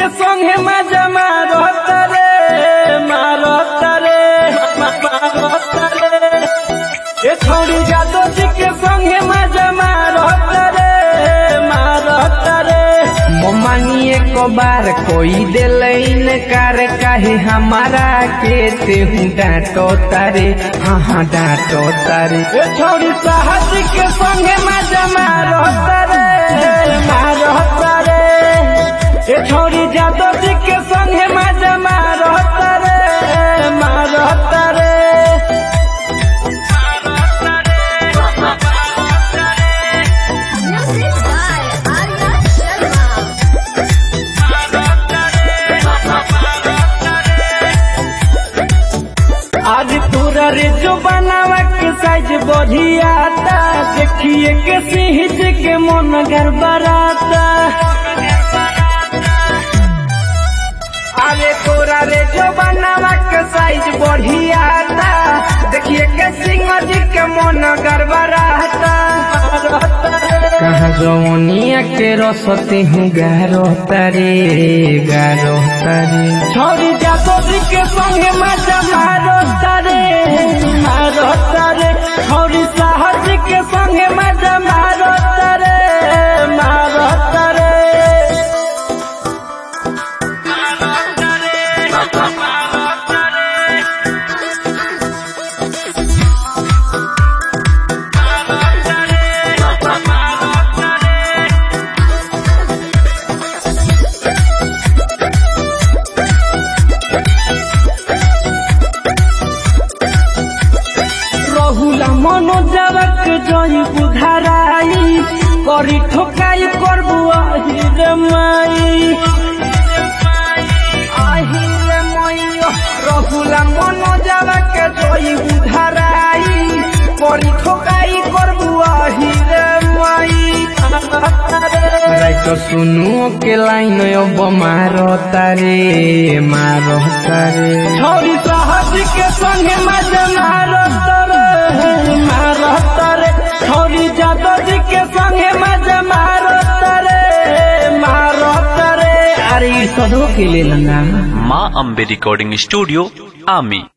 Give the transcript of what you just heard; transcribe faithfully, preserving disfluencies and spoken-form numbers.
के संगे मजा मारत रे मारत रे मारत रे ए छोड़ी जादो जी के संगे मजा मारत रे मारत रे ममानी एक बार कोई दिल इनकार काहे हमारा के ते हूँ डांटो तारे हाँ हाँ डांटो तारे ए छोड़ी साहस के संगे मजा मारत रे मारत रे ए छोड़ी जादो जी के संगे मजा मारत रे मारत रे आज तोरा रे जो बनावा के साइज बढ़िया था देखिए के सिंह के मन गड़बड़ाता अरे तोरा रे जो बनावा के साइज बढ़िया था देखिए के सिंह जी के मन गड़बड़ाता कहाँ जौनिया के रसते हूँ गारो तारे गारो तारे छोड़ी जातो जी के संगे मजा मारो तारे मारो तारे छोड़ी साहस के संगे मजा मारो तारे मारो तारे मनोजरक जई बुधाराई करी ठोकाई करबू आहिर माई आहिर माई रहुला मनोजरक जई बुधाराई करी ठोकाई करबू आहिर माई राइतो सुनु के लाइन अब मारो तारे मारो तारे छोरी साहस के संगे मजा मारो तारे मारत रे छोड़ी जादो जी के संगे मजा मारत रे मारत रे अरे सदो के ले लंगा माँ अम्बे रिकॉर्डिंग स्टूडियो आमी।